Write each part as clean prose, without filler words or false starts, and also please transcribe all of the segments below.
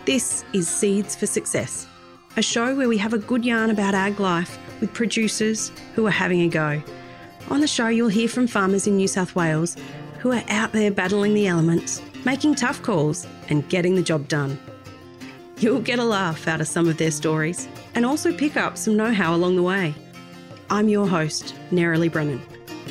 This is Seeds for Success, a show where we have a good yarn about ag life with producers who are having a go. On the show, you'll hear from farmers in New South Wales who are out there battling the elements, making tough calls and getting the job done. You'll get a laugh out of some of their stories and also pick up some know-how along the way. I'm your host, Nerily Brennan.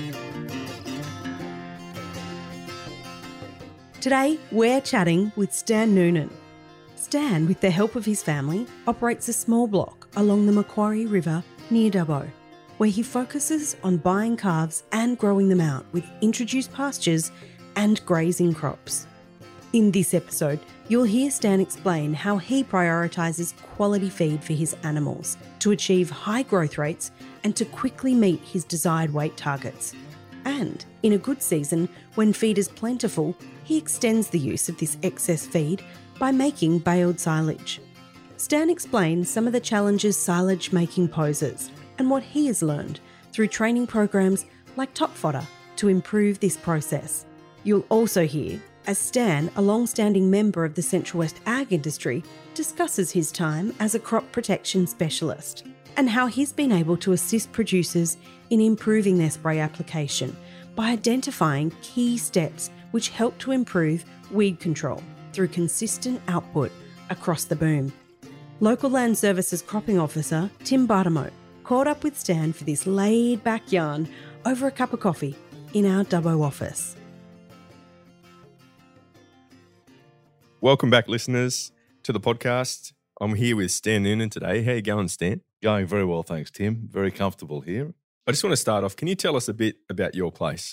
Today, we're chatting with Stan Noonan. Stan, with the help of his family, operates a small block along the Macquarie River near Dubbo, where he focuses on buying calves and growing them out with introduced pastures and grazing crops. In this episode, you'll hear Stan explain how he prioritises quality feed for his animals to achieve high growth rates and to quickly meet his desired weight targets. And in a good season, when feed is plentiful, he extends the use of this excess feed by making baled silage. Stan explains some of the challenges silage making poses and what he has learned through training programs like Top Fodder to improve this process. You'll also hear as Stan, a long-standing member of the Central West ag industry, discusses his time as a crop protection specialist and how he's been able to assist producers in improving their spray application by identifying key steps which help to improve weed control through consistent output across the boom. Local Land Services Cropping Officer Tim Bartimote caught up with Stan for this laid-back yarn over a cup of coffee in our Dubbo office. Welcome back, listeners, to the podcast. I'm here with Stan Noonan today. How you going, Stan? Going very well, thanks, Tim. Very comfortable here. I just want to start off. Can you tell us a bit about your place?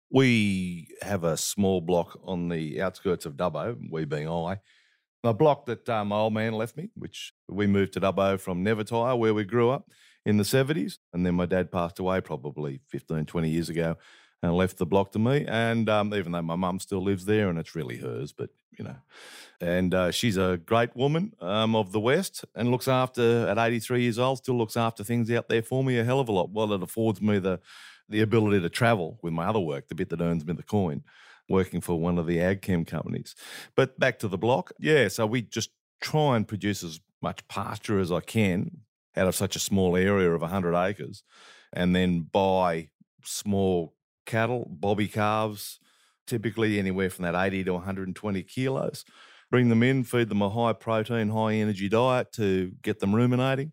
We have a small block on the outskirts of Dubbo, we being I. A block that my old man left me, which we moved to Dubbo from Nevertire, where we grew up in the 70s. And then my dad passed away probably 15, 20 years ago and left the block to me. And even though my mum still lives there and it's really hers, but, you know. And she's a great woman of the West and looks after, at 83 years old, still looks after things out there for me a hell of a lot. Well, it affords me the ability to travel with my other work, the bit that earns me the coin, working for one of the ag chem companies. But back to the block. Yeah, so we just try and produce as much pasture as I can out of such a small area of 100 acres and then buy small cattle, bobby calves, typically anywhere from that 80 to 120 kilos. Bring them in, feed them a high protein, high energy diet to get them ruminating.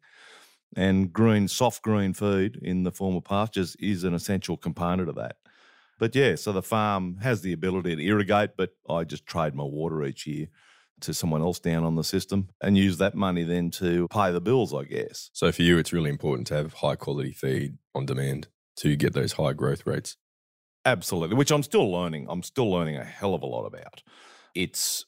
And soft green feed in the form of pastures is an essential component of that. But yeah, so the farm has the ability to irrigate, but I just trade my water each year to someone else down on the system and use that money then to pay the bills, I guess. So for you, it's really important to have high quality feed on demand to get those high growth rates. Absolutely, which I'm still learning. I'm still learning a hell of a lot about. It's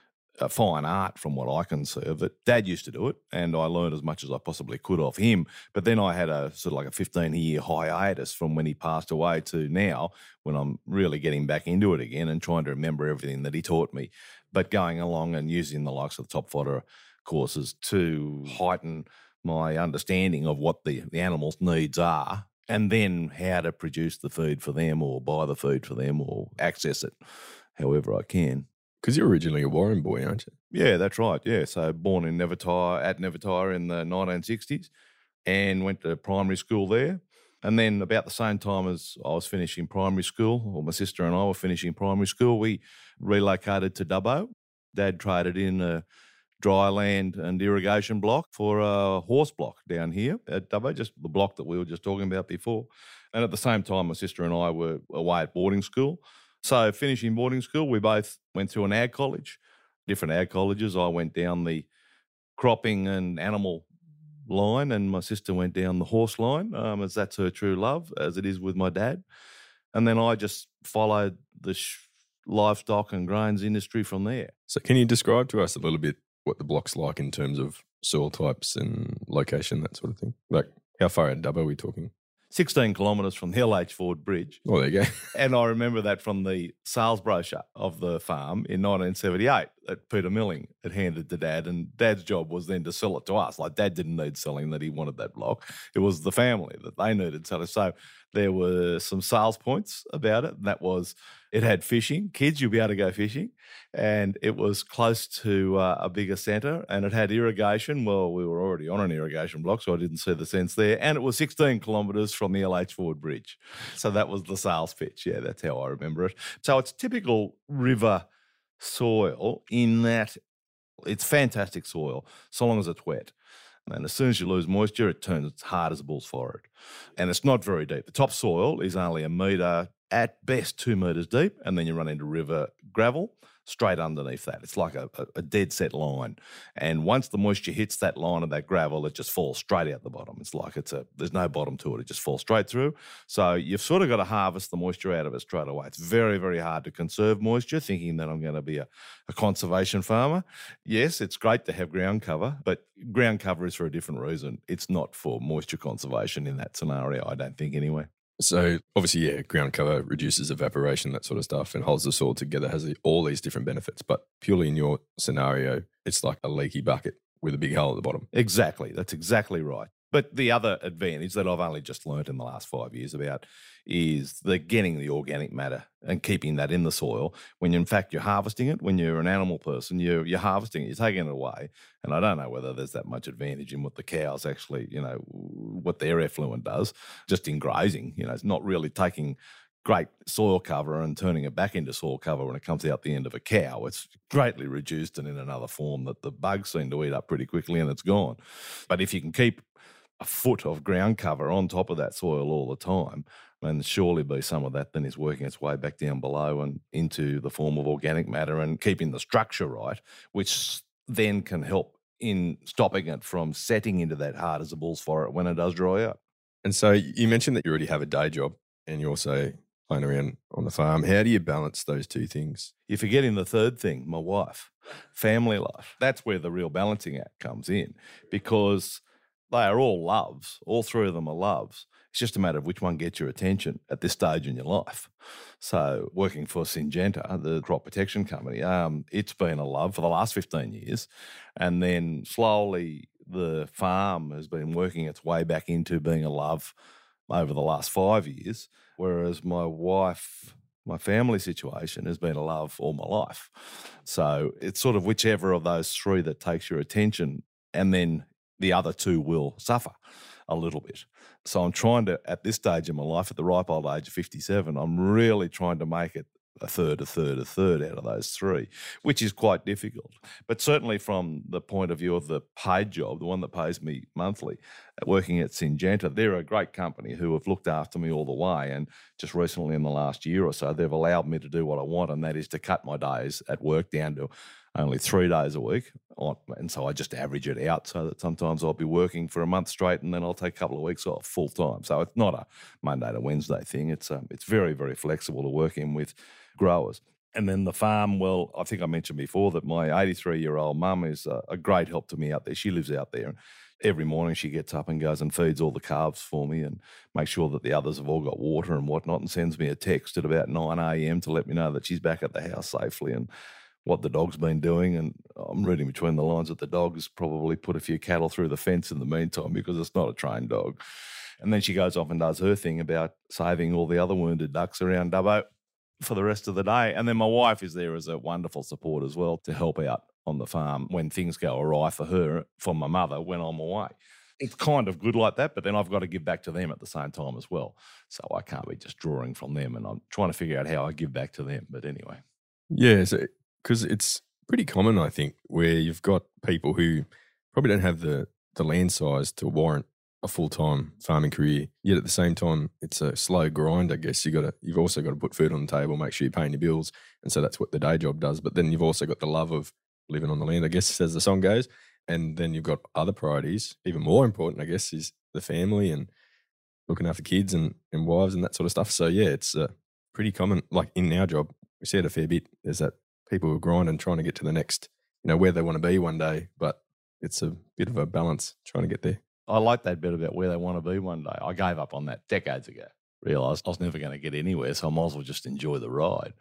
a fine art from what I can serve. That Dad used to do it, and I learned as much as I possibly could off him. But then I had a sort of like a 15-year hiatus from when he passed away to now, when I'm really getting back into it again and trying to remember everything that he taught me. But going along and using the likes of the Top Fodder courses to heighten my understanding of what the animals' needs are, and then how to produce the food for them or buy the food for them or access it however I can. Because you're originally a Warren boy, aren't you? Yeah, that's right. Yeah, so born in Nevertire in the 1960s and went to primary school there. And then about the same time as I was finishing primary school, or my sister and I were finishing primary school, we relocated to Dubbo. Dad traded in a dry land and irrigation block for a horse block down here at Dubbo, just the block that we were just talking about before. And at the same time, my sister and I were away at boarding school. So finishing boarding school, we both went through an ag college, different ag colleges. I went down the cropping and animal line and my sister went down the horse line, as that's her true love, as it is with my dad. And then I just followed the livestock and grains industry from there. So can you describe to us a little bit what the block's like in terms of soil types and location, that sort of thing? Like how far out Dubbo are we talking? 16 kilometres from the LH Ford Bridge. Oh, there you go. And I remember that from the sales brochure of the farm in 1978. at Peter Milling had handed to Dad, and Dad's job was then to sell it to us. Like, Dad didn't need selling that he wanted that block. It was the family that they needed selling. So there were some sales points about it, and that was it had fishing. Kids, you'll be able to go fishing. And it was close to a bigger centre, and it had irrigation. Well, we were already on an irrigation block, so I didn't see the sense there. And it was 16 kilometres from the LH Ford Bridge. So that was the sales pitch. Yeah, that's how I remember it. So it's typical river soil in that it's fantastic soil so long as it's wet. And as soon as you lose moisture, it turns hard as a bull's forehead. And it's not very deep. The topsoil is only 1 metre, at best 2 metres deep, and then you run into river gravel straight underneath that. It's like a dead set line. And once the moisture hits that line of that gravel, it just falls straight out the bottom. It's like there's no bottom to it. It just falls straight through. So you've sort of got to harvest the moisture out of it straight away. It's very, very hard to conserve moisture, thinking that I'm going to be a conservation farmer. Yes, it's great to have ground cover, but ground cover is for a different reason. It's not for moisture conservation in that scenario, I don't think anyway. So obviously, yeah, ground cover reduces evaporation, that sort of stuff, and holds the soil together, has all these different benefits. But purely in your scenario, it's like a leaky bucket with a big hole at the bottom. Exactly. That's exactly right. But the other advantage that I've only just learnt in the last 5 years about is getting the organic matter and keeping that in the soil. When in fact you're harvesting it, when you're an animal person, you're harvesting it, you're taking it away. And I don't know whether there's that much advantage in what the cows actually, what their effluent does, just in grazing. It's not really taking great soil cover and turning it back into soil cover when it comes out the end of a cow. It's greatly reduced and in another form that the bugs seem to eat up pretty quickly and it's gone. But if you can keep a foot of ground cover on top of that soil all the time, and surely be some of that then is working its way back down below and into the form of organic matter and keeping the structure right, which then can help in stopping it from setting into that hard as a bull's forehead when it does dry out. And so you mentioned that you already have a day job and you also playing around on the farm. How do you balance those two things? You're forgetting the third thing, my wife, family life. That's where the real balancing act comes in, because they are all loves. All three of them are loves. It's just a matter of which one gets your attention at this stage in your life. So working for Syngenta, the crop protection company, it's been a love for the last 15 years. And then slowly the farm has been working its way back into being a love over the last 5 years, whereas my wife, my family situation has been a love all my life. So it's sort of whichever of those three that takes your attention, and then the other two will suffer a little bit. So I'm trying to, at this stage in my life, at the ripe old age of 57, I'm really trying to make it a third out of those three, which is quite difficult. But certainly from the point of view of the paid job, the one that pays me monthly, working at Syngenta, they're a great company who have looked after me all the way. And just recently in the last year or so, they've allowed me to do what I want, and that is to cut my days at work down to only 3 days a week. And so I just average it out so that sometimes I'll be working for a month straight and then I'll take a couple of weeks off full time. So it's not a Monday to Wednesday thing. It's very, very flexible to work in with growers. And then the farm, well, I think I mentioned before that my 83-year-old mum is a great help to me out there. She lives out there. Every morning she gets up and goes and feeds all the calves for me and makes sure that the others have all got water and whatnot, and sends me a text at about 9 a.m. to let me know that she's back at the house safely and what the dog's been doing. And I'm reading between the lines that the dog has probably put a few cattle through the fence in the meantime because it's not a trained dog. And then she goes off and does her thing about saving all the other wounded ducks around Dubbo for the rest of the day. And then my wife is there as a wonderful support as well to help out on the farm when things go awry for her, for my mother, when I'm away. It's kind of good like that, but then I've got to give back to them at the same time as well. So I can't be just drawing from them, and I'm trying to figure out how I give back to them. But anyway. Yeah, so because it's pretty common, I think, where you've got people who probably don't have the land size to warrant a full-time farming career, yet at the same time, it's a slow grind, I guess. You've also got to put food on the table, make sure you're paying your bills, and so that's what the day job does. But then you've also got the love of living on the land, I guess, as the song goes, and then you've got other priorities. Even more important, I guess, is the family and looking after kids and wives and that sort of stuff. So, yeah, it's pretty common. Like in our job, we see it a fair bit. There's that people who grind and trying to get to the next, where they want to be one day, but it's a bit of a balance trying to get there. I like that bit about where they want to be one day. I gave up on that decades ago. Realised I was never going to get anywhere, so I might as well just enjoy the ride.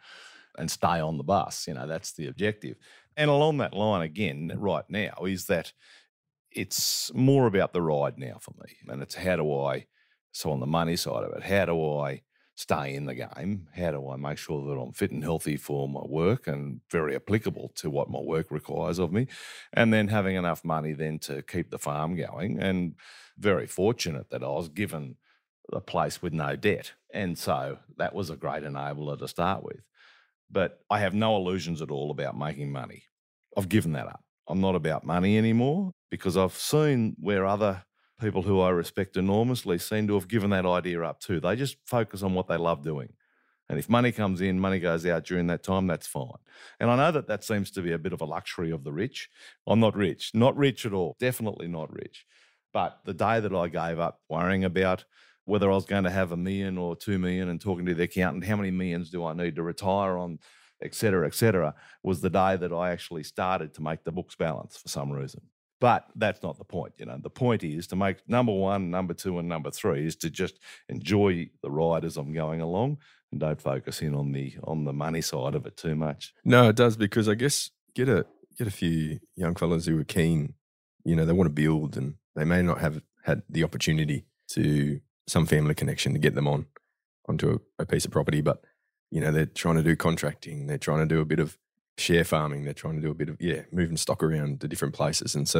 and stay on the bus. That's the objective. And along that line again, right now, is that it's more about the ride now for me. And it's so on the money side of it, how do I stay in the game? How do I make sure that I'm fit and healthy for my work and very applicable to what my work requires of me? And then having enough money then to keep the farm going. And very fortunate that I was given a place with no debt. And so that was a great enabler to start with. But I have no illusions at all about making money. I've given that up. I'm not about money anymore because I've seen where other people who I respect enormously seem to have given that idea up too. They just focus on what they love doing. And if money comes in, money goes out during that time, that's fine. And I know that seems to be a bit of a luxury of the rich. I'm not rich at all, definitely not rich. But the day that I gave up worrying about whether I was going to have $1 million or $2 million and talking to the accountant, how many millions do I need to retire on, et cetera, was the day that I actually started to make the books balance for some reason. But that's not the point. The point is to make number 1, number 2, and number 3 is to just enjoy the ride as I'm going along and don't focus in on the money side of it too much. No, it does, because I guess get a few young fellas who are keen, they want to build, and they may not have had the opportunity to some family connection to get them onto a piece of property, but they're trying to do contracting, they're trying to do a bit of share farming, they're trying to do a bit of moving stock around to different places, and so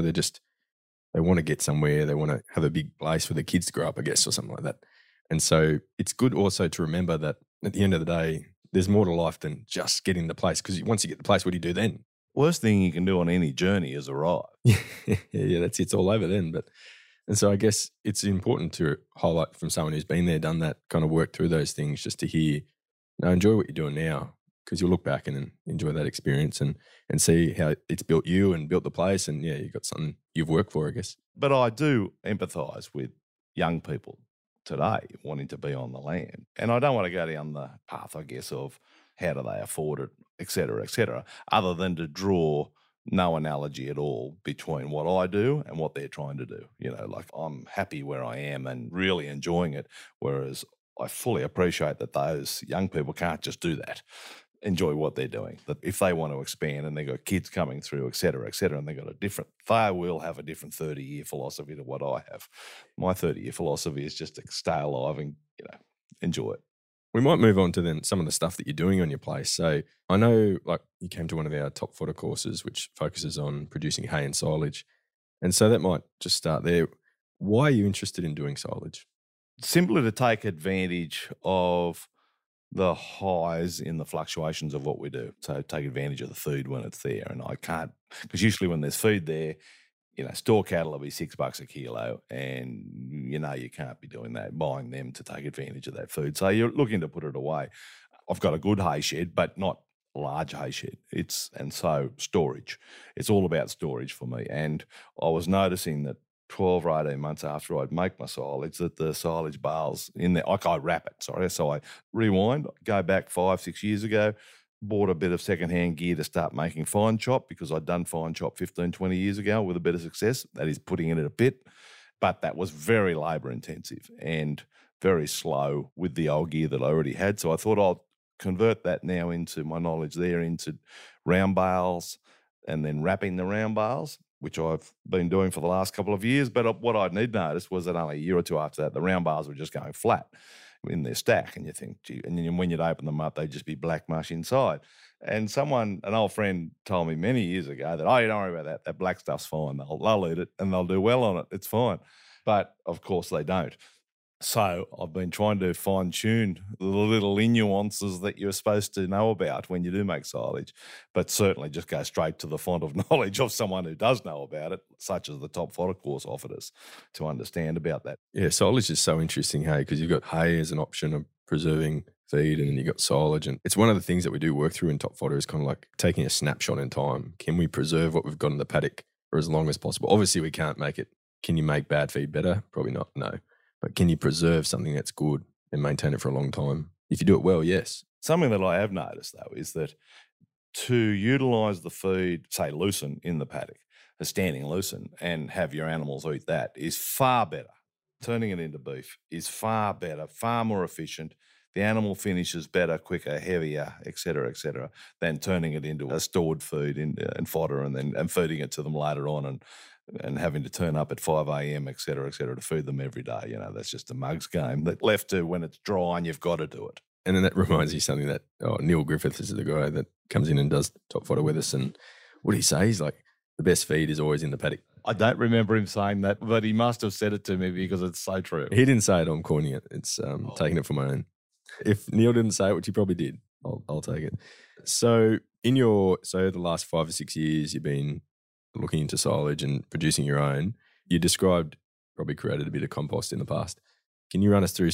they want to get somewhere, they want to have a big place for their kids to grow up, I guess, or something like that. And so it's good also to remember that at the end of the day, there's more to life than just getting the place, because once you get the place, what do you do then? Worst thing you can do on any journey is arrive. Yeah, that's it's all over then. And so I guess it's important to highlight from someone who's been there, done that, kind of worked through those things, just to hear, enjoy what you're doing now, because you'll look back and enjoy that experience and see how it's built you and built the place, and you've got something you've worked for, I guess. But I do empathise with young people today wanting to be on the land. And I don't want to go down the path, I guess, of how do they afford it, et cetera, other than to draw no analogy at all between what I do and what they're trying to do. Like I'm happy where I am and really enjoying it, whereas I fully appreciate that those young people can't just do that, enjoy what they're doing. That if they want to expand and they've got kids coming through, et cetera, and they've got they will have a different 30-year philosophy to what I have. My 30-year philosophy is just to stay alive and, enjoy it. We might move on to then some of the stuff that you're doing on your place. So I know you came to one of our top fodder courses, which focuses on producing hay and silage. And so that might just start there. Why are you interested in doing silage? Simply to take advantage of the highs in the fluctuations of what we do. So take advantage of the food when it's there. And I can't, because usually when there's food there, store cattle will be $6 a kilo, and you can't be doing that, buying them to take advantage of that food. So you're looking to put it away. I've got a good hay shed, but not a large hay shed. And so storage. It's all about storage for me. And I was noticing that 12 or 18 months after I'd make my silage, that the silage bales in there, I wrap it, sorry. So I rewind, go back 5-6 years ago, bought a bit of secondhand gear to start making fine chop, because I'd done fine chop 15-20 years ago with a bit of success. That is putting it in a pit. But that was very labour intensive and very slow with the old gear that I already had. So I thought I'll convert that now into my knowledge there into round bales and then wrapping the round bales, which I've been doing for the last couple of years. But what I did notice was that only a year or two after that, the round bales were just going flat in their stack, and you think, gee, and then when you'd open them up, they'd just be black mush inside. And an old friend told me many years ago that, you don't worry about that. That black stuff's fine. They'll eat it and they'll do well on it. It's fine. But of course they don't. So I've been trying to fine-tune the little nuances that you're supposed to know about when you do make silage, but certainly just go straight to the font of knowledge of someone who does know about it, such as the Top Fodder course offered us, to understand about that. Yeah, silage is so interesting, hey, because you've got hay as an option of preserving feed, and then you've got silage. And it's one of the things that we do work through in Top Fodder is kind of like taking a snapshot in time. Can we preserve what we've got in the paddock for as long as possible? Obviously, we can't make it. Can you make bad feed better? Probably not, no. But can you preserve something that's good and maintain it for a long time? If you do it well, yes. Something that I have noticed, though, is that to utilise the feed, say lucerne in the paddock, a standing lucerne, and have your animals eat that is far better. Turning it into beef is far better, far more efficient the animal finishes better, quicker, heavier, et cetera, than turning it into a stored food and fodder and feeding it to them later on and having to turn up at 5 a.m., et cetera, to feed them every day. You know, that's just a mug's game. That left to when it's dry and you've got to do it. And then that reminds me of something that Neil Griffiths is the guy that comes in and does top fodder with us. And what he says, like, the best feed is always in the paddock. I don't remember him saying that, but he must have said it to me because it's so true. He didn't say it, I'm coining it. It's taking it for my own. If Neil didn't say it, which he probably did, I'll take it. So the last 5 or 6 years, you've been looking into silage and producing your own. You described, probably created a bit of compost in the past. Can you run us through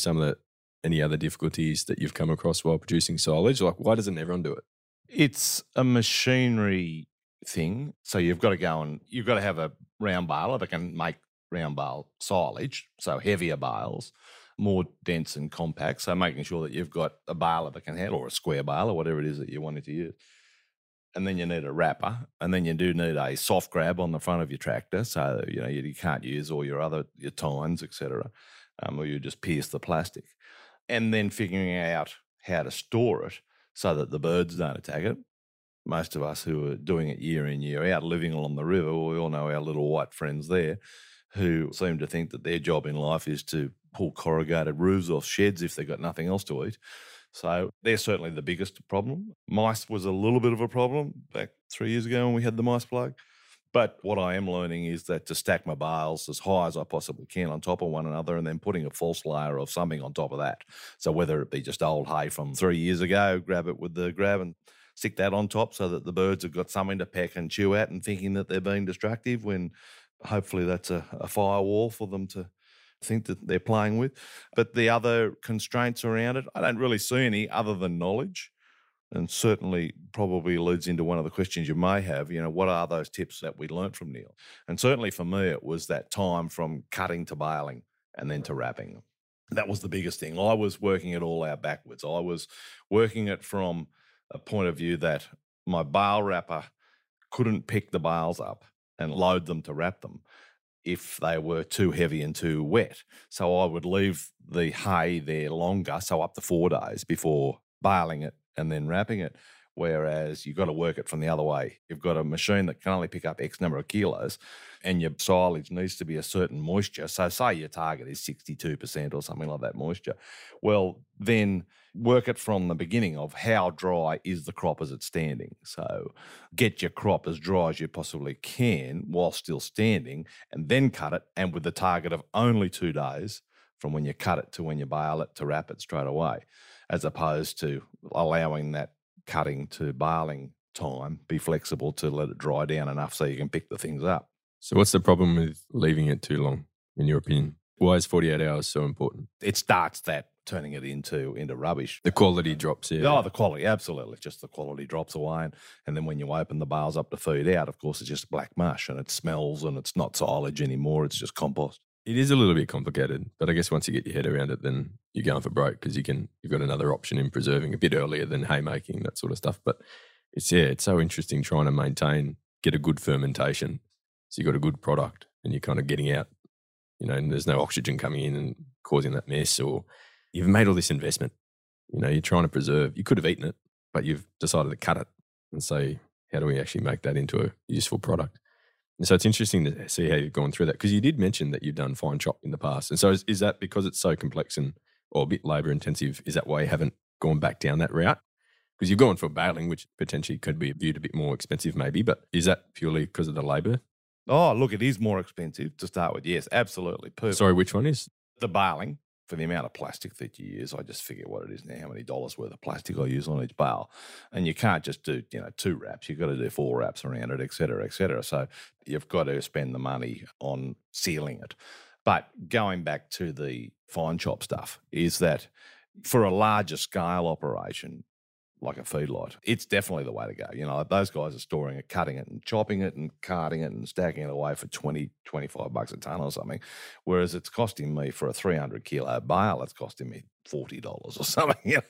any other difficulties that you've come across while producing silage? Like, why doesn't everyone do it? It's a machinery thing. So you've got to have a round baler that can make round bale silage, so heavier bales, more dense and compact. So making sure that you've got a baler that can handle, or a square baler, whatever it is that you wanted to use. And then you need a wrapper, and then you do need a soft grab on the front of your tractor, so you can't use all your tines, etc., or you just pierce the plastic. And then figuring out how to store it so that the birds don't attack it. Most of us who are doing it year in, year out, living along the river, we all know our little white friends there who seem to think that their job in life is to pull corrugated roofs off sheds if they've got nothing else to eat. So they're certainly the biggest problem. Mice was a little bit of a problem back 3 years ago when we had the mice plague. But what I am learning is that to stack my bales as high as I possibly can on top of one another and then putting a false layer of something on top of that. So whether it be just old hay from 3 years ago, grab it with the grab and stick that on top so that the birds have got something to peck and chew at and thinking that they're being destructive when hopefully that's a firewall for them to think that they're playing with. But the other constraints around it, I don't really see any other than knowledge. And certainly probably leads into one of the questions you may have, what are those tips that we learnt from Neil? And certainly for me, it was that time from cutting to baling and then to wrapping. That was the biggest thing. I was working it all out backwards. I was working it from a point of view that my bale wrapper couldn't pick the bales up and load them to wrap them if they were too heavy and too wet. So I would leave the hay there longer, so up to 4 days before baling it and then wrapping it, whereas you've got to work it from the other way. You've got a machine that can only pick up X number of kilos and your silage needs to be a certain moisture. So say your target is 62% or something like that moisture. Well, then work it from the beginning of how dry is the crop as it's standing. So get your crop as dry as you possibly can while still standing and then cut it, and with the target of only 2 days from when you cut it to when you bale it to wrap it straight away, as opposed to allowing that cutting to baling time be flexible to let it dry down enough so you can pick the things up. So what's the problem with leaving it too long, in your opinion? Why is 48 hours so important? It starts that turning it into rubbish. The quality drops, yeah. Oh, the quality, absolutely. Just the quality drops away. And then when you open the bales up to feed out, of course, it's just black mush and it smells and it's not silage anymore. It's just compost. It is a little bit complicated, but I guess once you get your head around it, then you're going for broke because you've got another option in preserving a bit earlier than haymaking, that sort of stuff. But it's so interesting trying to get a good fermentation. So you've got a good product and you're kind of getting out, and there's no oxygen coming in and causing that mess, or you've made all this investment. You're trying to preserve. You could have eaten it, but you've decided to cut it and say, how do we actually make that into a useful product? And so it's interesting to see how you've gone through that, because you did mention that you've done fine chop in the past. And so is that because it's so complex or a bit labour intensive, is that why you haven't gone back down that route? Because you've gone for baling, which potentially could be viewed a bit more expensive maybe, but is that purely because of the labour? Oh, look, it is more expensive to start with. Yes, absolutely. Perfect. Sorry, which one is? The baling. For the amount of plastic that you use, I just figure what it is now, how many dollars worth of plastic I use on each bale. And you can't just do, 2 wraps. You've got to do 4 wraps around it, et cetera, et cetera. So you've got to spend the money on sealing it. But going back to the fine chop stuff is that for a larger scale operation, like a feedlot, it's definitely the way to go. Those guys are storing it, cutting it and chopping it and carting it and stacking it away for $20, $25 a tonne or something. Whereas it's costing me for a 300 kilo bale, it's costing me $40 or something,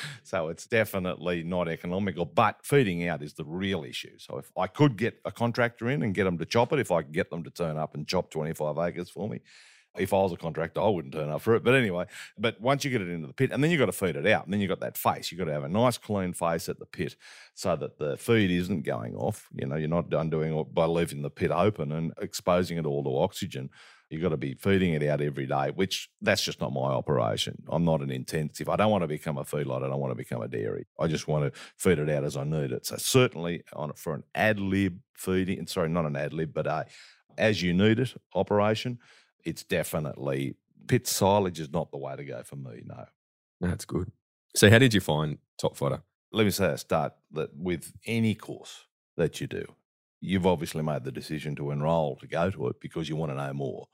So it's definitely not economical, but feeding out is the real issue. So if I could get a contractor in and get them to chop it, if I could get them to turn up and chop 25 acres for me, If I was a contractor, I wouldn't turn up for it. But anyway, but once you get it into the pit, and then you've got to feed it out, and then you've got that face. You've got to have a nice clean face at the pit so that the feed isn't going off. You know, you're not undoing it by leaving the pit open and exposing it all to oxygen. You've got to be feeding it out every day, which that's just not my operation. I'm not an intensive. I don't want to become a feedlot. I don't want to become a dairy. I just want to feed it out as I need it. So certainly for an ad lib feeding, sorry, not an ad lib, but a as you need it operation, it's definitely pit silage is not the way to go for me, no. That's good. So how did you find Top Fodder? Let me say at the start that with any course that you do, you've obviously made the decision to enrol to go to it because you want to know more.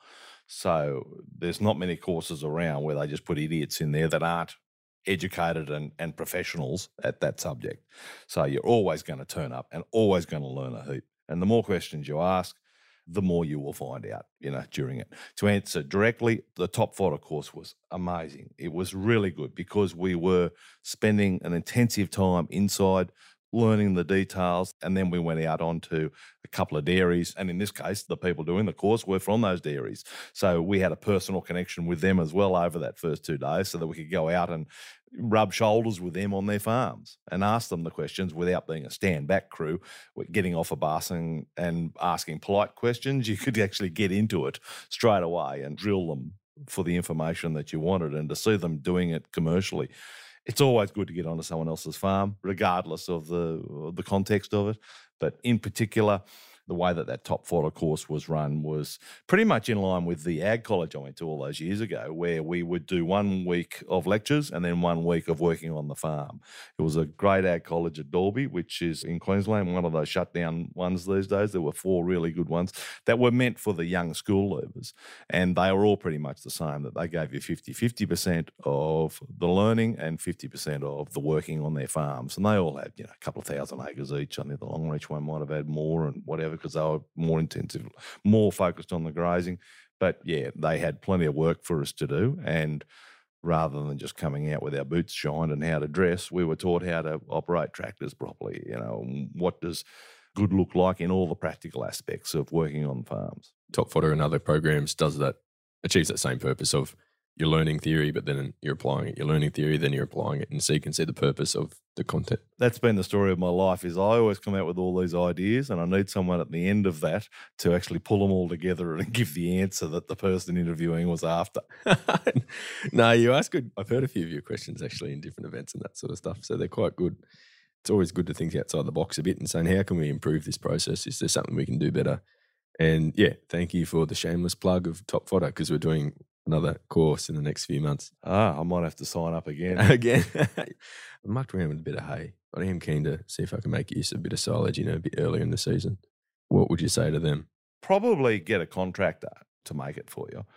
So there's not many courses around where they just put idiots in there that aren't educated and professionals at that subject. So you're always going to turn up and always going to learn a heap. And the more questions you ask, the more you will find out, during it. To answer directly, the Top Fodder course was amazing. It was really good because we were spending an intensive time inside learning the details, and then we went out onto a couple of dairies, and in this case, the people doing the course were from those dairies. So we had a personal connection with them as well over that first 2 days so that we could go out and rub shoulders with them on their farms and ask them the questions without being a stand-back crew, getting off a bus and asking polite questions. You could actually get into it straight away and drill them for the information that you wanted, and to see them doing it commercially. It's always good to get onto someone else's farm, regardless of the context of it. But in particular, the way that Top Fodder course was run was pretty much in line with the ag college I went to all those years ago, where we would do 1 week of lectures and then 1 week of working on the farm. It was a great ag college at Dalby, which is in Queensland, one of those shut down ones these days. There were 4 really good ones that were meant for the young school leavers, and they were all pretty much the same, that they gave you 50% of the learning and 50% of the working on their farms. And they all had, a couple of thousand acres each. I think the Longreach one might have had more and whatever, because they were more intensive, more focused on the grazing. But yeah, they had plenty of work for us to do. And rather than just coming out with our boots shined and how to dress, we were taught how to operate tractors properly. What does good look like in all the practical aspects of working on farms. Top Fodder and other programs achieves that same purpose of you're learning theory, but then you're applying it. You're learning theory, then you're applying it. And so you can see the purpose of the content. That's been the story of my life, is I always come out with all these ideas and I need someone at the end of that to actually pull them all together and give the answer that the person interviewing was after. No, you ask good. I've heard a few of your questions actually in different events and that sort of stuff. So they're quite good. It's always good to think outside the box a bit and saying, how can we improve this process? Is there something we can do better? And yeah, thank you for the shameless plug of Top Fodder, because we're doing another course in the next few months. I might have to sign up again. I mucked around with a bit of hay, but I am keen to see if I can make use of a bit of silage, a bit earlier in the season. What would you say to them? Probably get a contractor to make it for you,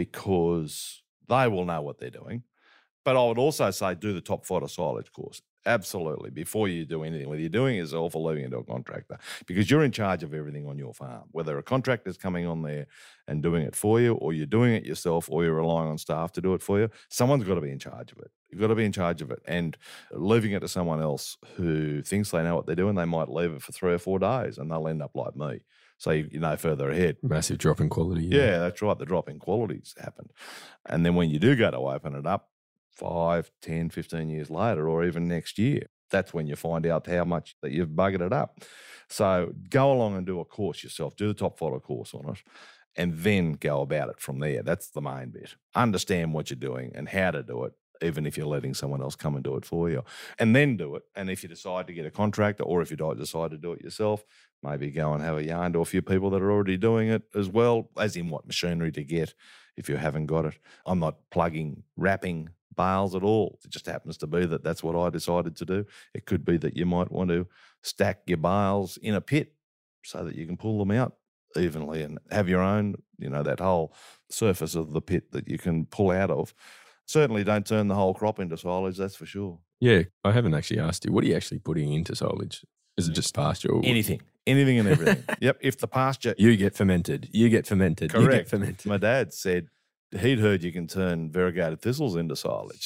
because they will know what they're doing. But I would also say do the Top Fodder silage course. Absolutely. Before you do anything, whether you're doing it yourself or leaving it to a contractor, because you're in charge of everything on your farm. Whether a contractor's coming on there and doing it for you, or you're doing it yourself, or you're relying on staff to do it for you, someone's got to be in charge of it. You've got to be in charge of it. And leaving it to someone else who thinks they know what they're doing, they might leave it for 3 or 4 days and they'll end up like me. So you know further ahead. Massive drop in quality. Yeah, that's right. The drop in quality's happened. And then when you do go to open it up, 5, 10, 15 years later, or even next year, that's when you find out how much that you've buggered it up. So go along and do a course yourself. Do the Top Fodder course on it, and then go about it from there. That's the main bit. Understand what you're doing and how to do it, even if you're letting someone else come and do it for you. And then do it. And if you decide to get a contractor, or if you decide to do it yourself, maybe go and have a yarn to a few people that are already doing it as well, as in what machinery to get if you haven't got it. I'm not plugging wrapping bales at all. It just happens to be that that's what I decided to do. It could be that you might want to stack your bales in a pit so that you can pull them out evenly and have your own, that whole surface of the pit that you can pull out of. Certainly don't turn the whole crop into silage, that's for sure. Yeah, I haven't actually asked you, what are you actually putting into silage? Is it just pasture? Or anything and everything. Yep, if the pasture... You get fermented. Correct. You get fermented. My dad said he'd heard you can turn variegated thistles into silage.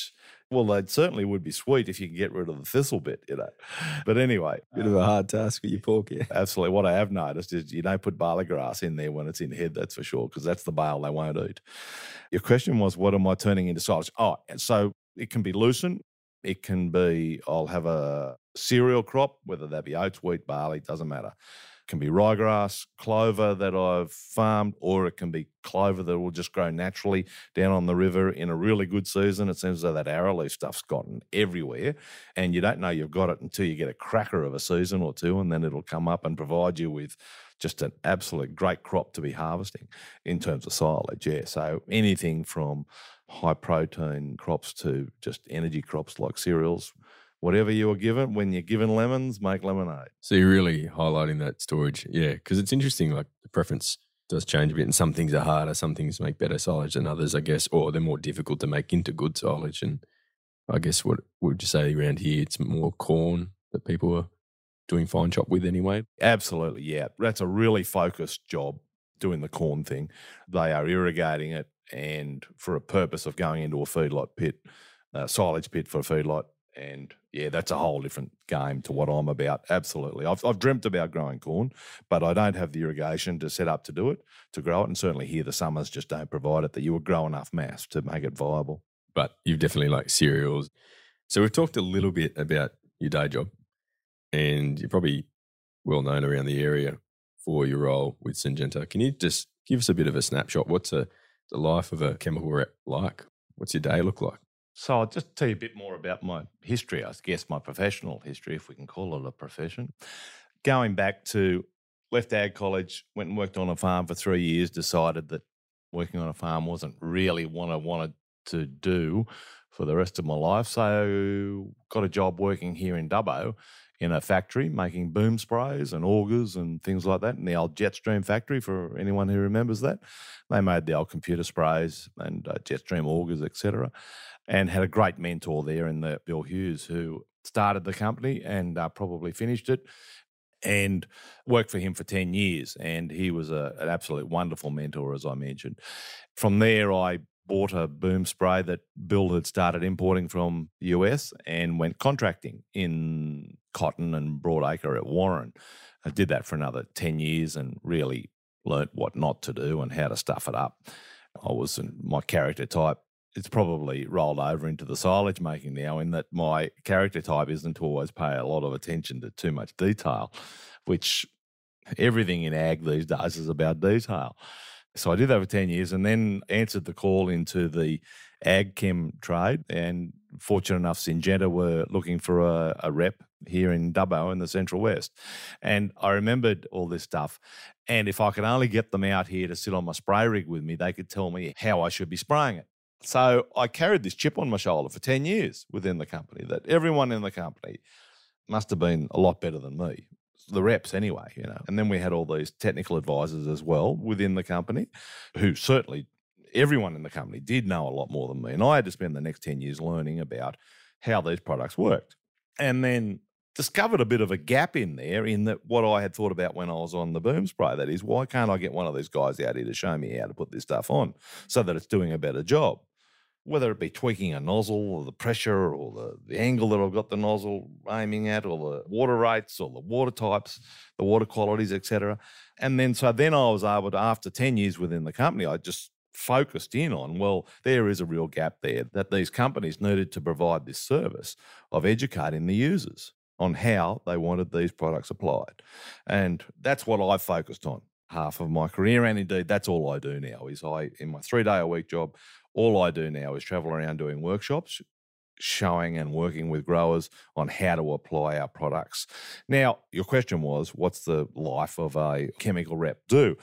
Well, they certainly would be sweet if you can get rid of the thistle bit, But anyway. Bit of a hard task for your pork, yeah. Absolutely. What I have noticed is you don't put barley grass in there when it's in head, that's for sure, because that's the bale they won't eat. Your question was, what am I turning into silage? Oh, so it can be lucerne. It can be, I'll have a cereal crop, whether that be oats, wheat, barley, doesn't matter. It can be ryegrass, clover that I've farmed, or it can be clover that will just grow naturally down on the river in a really good season. It seems as though that arrowleaf stuff's gotten everywhere, and you don't know you've got it until you get a cracker of a season or two, and then it'll come up and provide you with just an absolute great crop to be harvesting in terms of silage, yeah. So anything from high protein crops to just energy crops like cereals, whatever you were given, when you're given lemons, make lemonade. So you're really highlighting that storage, yeah, because it's interesting, like the preference does change a bit and some things are harder, some things make better silage than others, I guess, or they're more difficult to make into good silage. And I guess what would you say around here, it's more corn that people are doing fine chop with anyway? Absolutely, yeah. That's a really focused job, doing the corn thing. They are irrigating it and for a purpose of going into a feedlot pit, silage pit for a feedlot. And yeah, that's a whole different game to what I'm about. Absolutely. I've dreamt about growing corn, but I don't have the irrigation to set up to do it, to grow it. And certainly here the summers just don't provide it, that you would grow enough mass to make it viable. But you've definitely like cereals. So we've talked a little bit about your day job, and you're probably well known around the area for your role with Syngenta. Can you just give us a bit of a snapshot? What's the life of a chemical rep like? What's your day look like? So I'll just tell you a bit more about my history, I guess my professional history, if we can call it a profession. Going back to left ag college, went and worked on a farm for 3 years, decided that working on a farm wasn't really what I wanted to do for the rest of my life. So got a job working here in Dubbo in a factory making boom sprays and augers and things like that in the old Jetstream factory, for anyone who remembers that. They made the old computer sprays and Jetstream augers, etc., and had a great mentor there in the Bill Hughes, who started the company and probably finished it, and worked for him for 10 years. And he was an absolute wonderful mentor, as I mentioned. From there, I bought a boom spray that Bill had started importing from the US and went contracting in cotton and broadacre at Warren. I did that for another 10 years and really learnt what not to do and how to stuff it up. My character type, it's probably rolled over into the silage making now, in that my character type isn't to always pay a lot of attention to too much detail, which everything in ag these days is about detail. So I did that for 10 years and then answered the call into the ag chem trade, and fortunate enough, Syngenta were looking for a rep here in Dubbo in the Central West. And I remembered all this stuff. And if I could only get them out here to sit on my spray rig with me, they could tell me how I should be spraying it. So I carried this chip on my shoulder for 10 years within the company, that everyone in the company must have been a lot better than me. The reps anyway, And then we had all these technical advisors as well within the company, who certainly everyone in the company did know a lot more than me. And I had to spend the next 10 years learning about how these products worked. And then discovered a bit of a gap in there, in that what I had thought about when I was on the boom spray, that is, why can't I get one of these guys out here to show me how to put this stuff on so that it's doing a better job? Whether it be tweaking a nozzle or the pressure or the angle that I've got the nozzle aiming at, or the water rates or the water types, the water qualities, etc. And then I was able to, after 10 years within the company, I just focused in on, well, there is a real gap there, that these companies needed to provide this service of educating the users on how they wanted these products applied. And that's what I focused on half of my career. And indeed, that's all I do now. Is in my 3-day-a-week job, all I do now is travel around doing workshops, showing and working with growers on how to apply our products. Now, your question was, what's the life of a chemical rep do?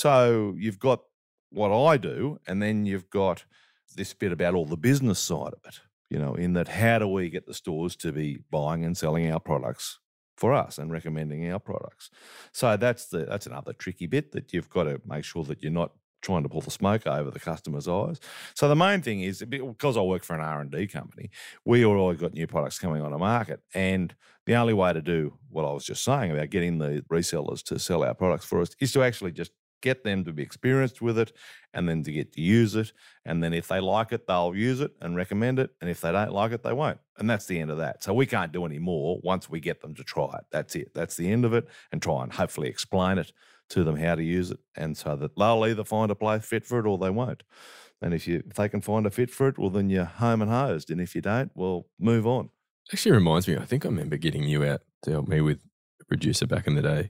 So you've got what I do, and then you've got this bit about all the business side of it, in that, how do we get the stores to be buying and selling our products for us and recommending our products? So that's another tricky bit, that you've got to make sure that you're not trying to pull the smoke over the customer's eyes. So the main thing is, because I work for an R&D company, we always got new products coming on the market, and the only way to do what I was just saying about getting the resellers to sell our products for us is to actually just get them to be experienced with it and then to get to use it. And then if they like it, they'll use it and recommend it. And if they don't like it, they won't. And that's the end of that. So we can't do any more once we get them to try it. That's it. That's the end of it. And try and hopefully explain it to them how to use it. And so that they'll either find a place fit for it or they won't. And if they can find a fit for it, well, then you're home and hosed. And if you don't, well, move on. Actually reminds me, I think I remember getting you out to help me with a producer back in the day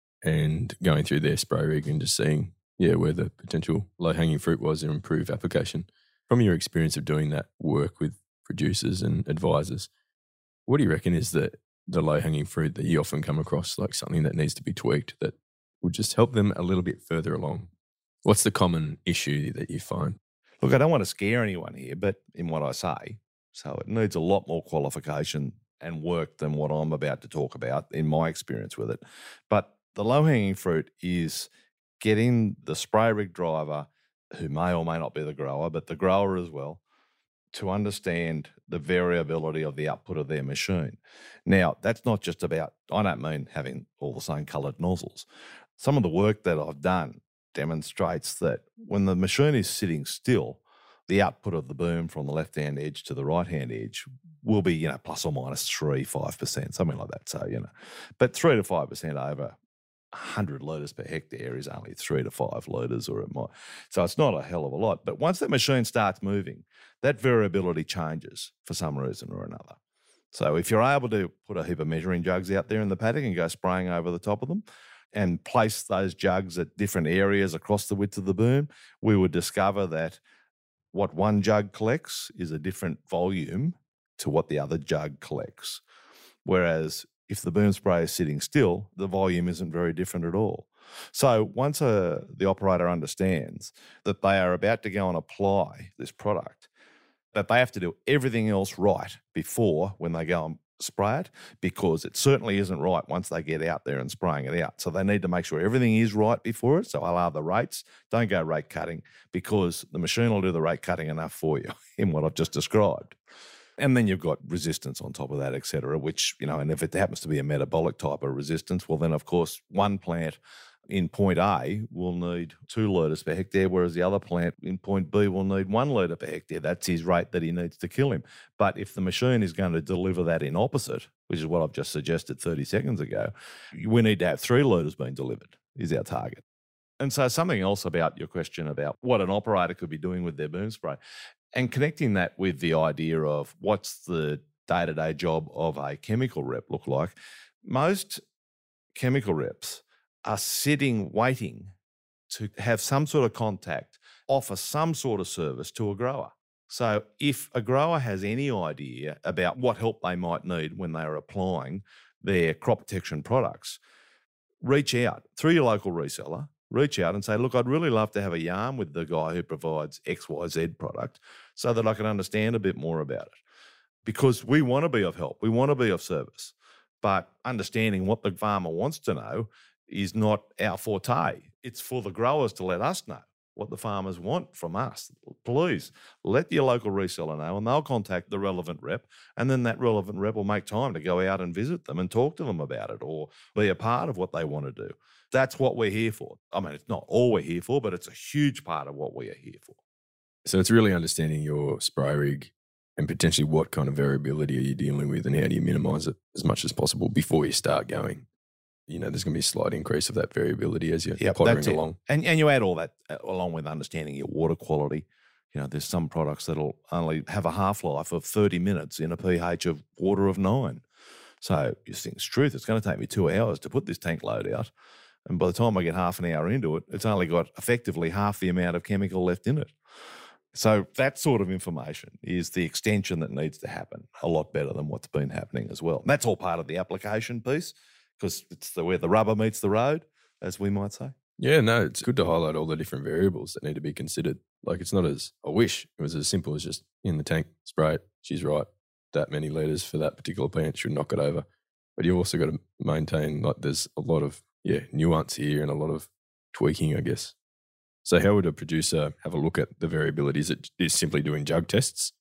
and going through their spray rig and just seeing, where the potential low-hanging fruit was to improve application. From your experience of doing that work with producers and advisors, what do you reckon is the low-hanging fruit that you often come across, like something that needs to be tweaked that would just help them a little bit further along? What's the common issue that you find? Look, I don't want to scare anyone here, but in what I say, so it needs a lot more qualification and work than what I'm about to talk about in my experience with it. But the low-hanging fruit is getting the spray rig driver, who may or may not be the grower, but the grower as well, to understand the variability of the output of their machine. Now, that's not just about, I don't mean having all the same coloured nozzles. Some of the work that I've done demonstrates that when the machine is sitting still, the output of the boom from the left-hand edge to the right-hand edge will be, plus or minus 3-5%, something like that. So, but 3 to 5% over 100 litres per hectare is only 3 to 5 litres, or it might. So it's not a hell of a lot. But once that machine starts moving, that variability changes for some reason or another. So if you're able to put a heap of measuring jugs out there in the paddock and go spraying over the top of them, and place those jugs at different areas across the width of the boom, we would discover that what one jug collects is a different volume to what the other jug collects. Whereas if the boom spray is sitting still, the volume isn't very different at all. So once the operator understands that they are about to go and apply this product, that they have to do everything else right before when they go and spray it, because it certainly isn't right once they get out there and spraying it out. So they need to make sure everything is right before it. So allow the rates. Don't go rate cutting, because the machine will do the rate cutting enough for you in what I've just described. And then you've got resistance on top of that, et cetera, which, and if it happens to be a metabolic type of resistance, well, then, of course, one plant in point A will need 2 litres per hectare, whereas the other plant in point B will need 1 litre per hectare. That's his rate that he needs to kill him. But if the machine is going to deliver that in opposite, which is what I've just suggested 30 seconds ago, we need to have 3 litres being delivered is our target. And so something else about your question about what an operator could be doing with their boom spray, and connecting that with the idea of what's the day-to-day job of a chemical rep look like. Most chemical reps are sitting waiting to have some sort of contact, offer some sort of service to a grower. So if a grower has any idea about what help they might need when they are applying their crop protection products, reach out through your local reseller, reach out and say, look, I'd really love to have a yarn with the guy who provides XYZ product so that I can understand a bit more about it. Because we want to be of help. We want to be of service. But understanding what the farmer wants to know is not our forte. It's for the growers to let us know what the farmers want from us. Please let your local reseller know, and they'll contact the relevant rep, and then that relevant rep will make time to go out and visit them and talk to them about it or be a part of what they want to do. That's what we're here for. I mean, it's not all we're here for, but it's a huge part of what we are here for. So it's really understanding your spray rig and potentially what kind of variability are you dealing with and how do you minimise it as much as possible before you start going. There's going to be a slight increase of that variability as you're pottering along. And you add all that along with understanding your water quality. There's some products that'll only have a half-life of 30 minutes in a pH of water of 9. So you think, it's truth, it's going to take me 2 hours to put this tank load out. And by the time I get half an hour into it, it's only got effectively half the amount of chemical left in it. So that sort of information is the extension that needs to happen a lot better than what's been happening as well. And that's all part of the application piece, because it's where the rubber meets the road, as we might say. Yeah, no, it's good to highlight all the different variables that need to be considered. Like, it's not as, I wish it was as simple as just in the tank, spray it, she's right, that many litres for that particular plant, should knock it over. But you've also got to maintain, there's a lot of, nuance here and a lot of tweaking, I guess. So how would a producer have a look at the variability? Is it simply doing jug tests?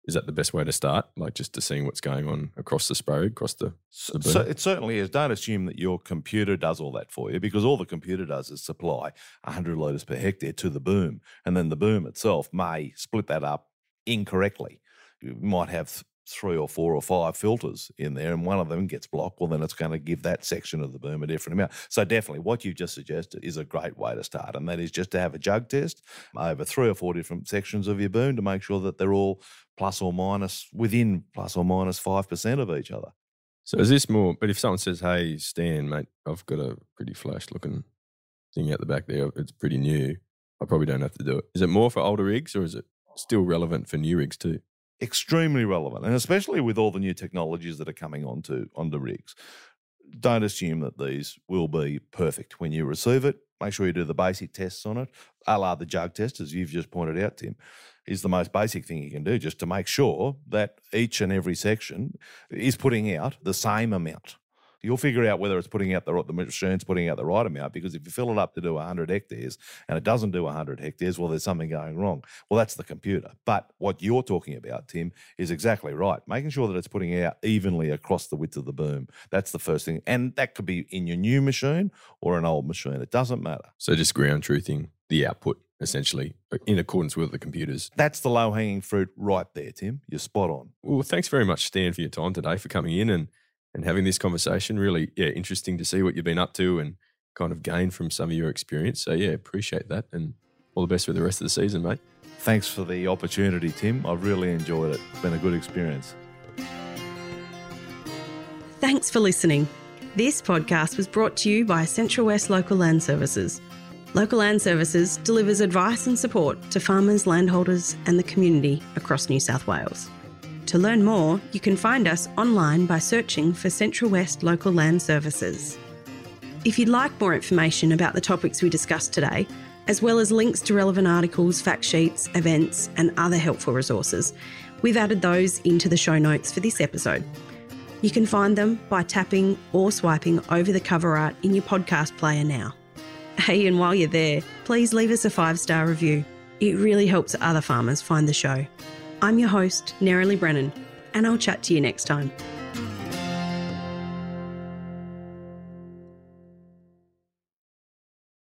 Is that the best way to start? Like just to seeing what's going on across the spray, across the boom? So it certainly is. Don't assume that your computer does all that for you, because all the computer does is supply 100 litres per hectare to the boom, and then the boom itself may split that up incorrectly. You might have 3 or 4 or 5 filters in there, and one of them gets blocked. Well, then it's going to give that section of the boom a different amount. So definitely what you've just suggested is a great way to start, and that is just to have a jug test over 3 or 4 different sections of your boom to make sure that they're all within plus or minus 5% of each other. So is this more, but if someone says, hey, Stan, mate, I've got a pretty flash looking thing out the back there, it's pretty new, I probably don't have to do it. Is it more for older rigs, or is it still relevant for new rigs too? Extremely relevant, and especially with all the new technologies that are coming onto rigs. Don't assume that these will be perfect when you receive it. Make sure you do the basic tests on it, a la the jug test, as you've just pointed out, Tim, is the most basic thing you can do, just to make sure that each and every section is putting out the same amount. You'll figure out whether it's putting out the machine's putting out the right amount, because if you fill it up to do 100 hectares and it doesn't do 100 hectares, well, there's something going wrong. Well, that's the computer. But what you're talking about, Tim, is exactly right. Making sure that it's putting out evenly across the width of the boom. That's the first thing. And that could be in your new machine or an old machine. It doesn't matter. So just ground truthing the output, essentially, in accordance with the computers. That's the low-hanging fruit right there, Tim. You're spot on. Well, thanks very much, Stan, for your time today, for coming in and having this conversation. Really, interesting to see what you've been up to and kind of gain from some of your experience. So, appreciate that, and all the best for the rest of the season, mate. Thanks for the opportunity, Tim. I've really enjoyed it. It's been a good experience. Thanks for listening. This podcast was brought to you by Central West Local Land Services. Local Land Services delivers advice and support to farmers, landholders and the community across New South Wales. To learn more, you can find us online by searching for Central West Local Land Services. If you'd like more information about the topics we discussed today, as well as links to relevant articles, fact sheets, events and other helpful resources, we've added those into the show notes for this episode. You can find them by tapping or swiping over the cover art in your podcast player now. Hey, and while you're there, please leave us a 5-star review. It really helps other farmers find the show. I'm your host, Nerily Brennan, and I'll chat to you next time.